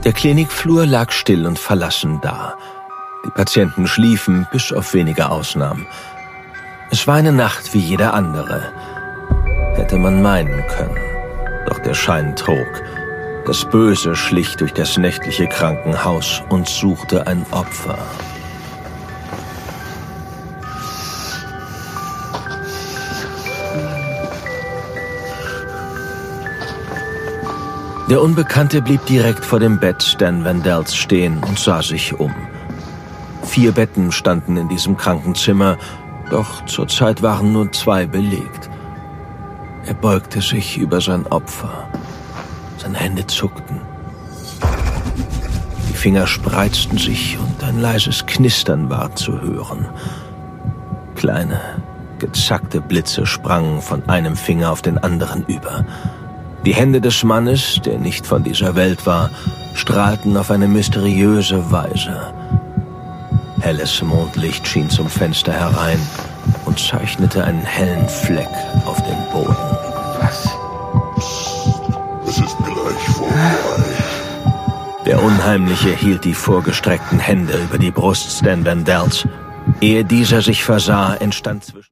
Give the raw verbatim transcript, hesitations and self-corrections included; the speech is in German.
Der Klinikflur lag still und verlassen da. Die Patienten schliefen, bis auf wenige Ausnahmen. Es war eine Nacht wie jede andere. Hätte man meinen können. Doch der Schein trug. Das Böse schlich durch das nächtliche Krankenhaus und suchte ein Opfer. Der Unbekannte blieb direkt vor dem Bett Stan Vandells stehen und sah sich um. Vier Betten standen in diesem Krankenzimmer, doch zurzeit waren nur zwei belegt. Er beugte sich über sein Opfer. Seine Hände zuckten. Die Finger spreizten sich und ein leises Knistern war zu hören. Kleine, gezackte Blitze sprangen von einem Finger auf den anderen über. Die Hände des Mannes, der nicht von dieser Welt war, strahlten auf eine mysteriöse Weise. Helles Mondlicht schien zum Fenster herein und zeichnete einen hellen Fleck auf den Boden. Was? Es ist gleich vorbei. Der Unheimliche hielt die vorgestreckten Hände über die Brust Stan Vandells. Ehe dieser sich versah, entstand zwischen